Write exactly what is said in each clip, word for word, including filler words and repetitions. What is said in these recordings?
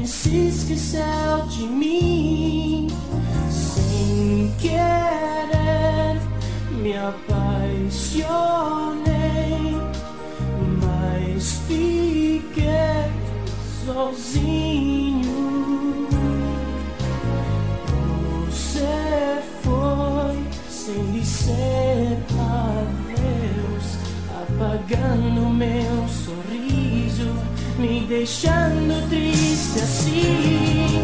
homem se esqueceu de mim. Sem querer me apaixonei, mas fiquei sozinho. Você foi sem dizer adeus, apagando meu sorriso, me deixando triste assim.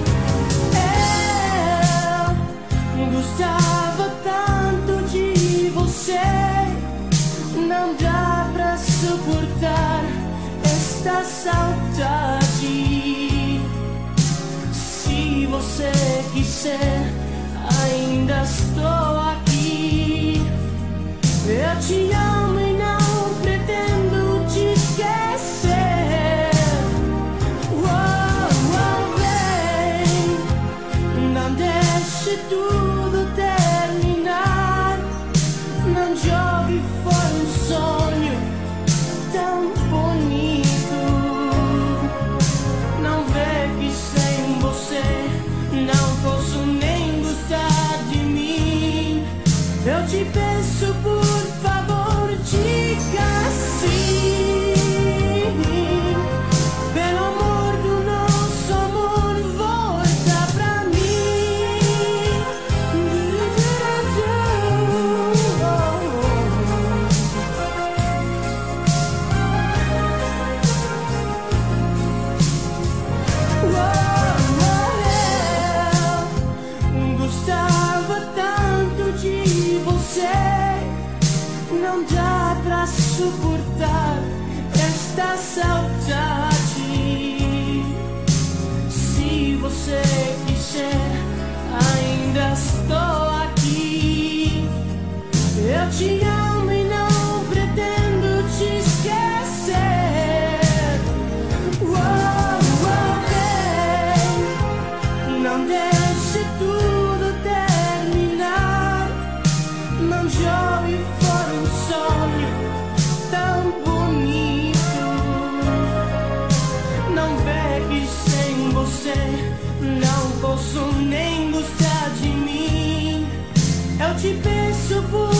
Eu gostava tanto de você, não dá pra suportar esta saudade. Se você quiser, ainda estou aqui. Eu te amo e não pretendo te esquecer. Oh, oh, vem, não deixe tudo terminar. Não jogue fora um sonho tão bonito. Não vê que sem você não posso nem gostar de mim. Eu te peço, por favor, diga sim. Pelo amor do nosso amor, volta pra mim. Eu gostava tanto de você, não dá pra suportar esta saudade. Se você quiser, ainda estou aqui. Eu te amo e não pretendo te esquecer. Oh, oh, vem, não deixe tudo terminar. Não jogue fora um sonho tão bonito. Não vê que sem você não posso nem gostar de mim. Eu te peço, por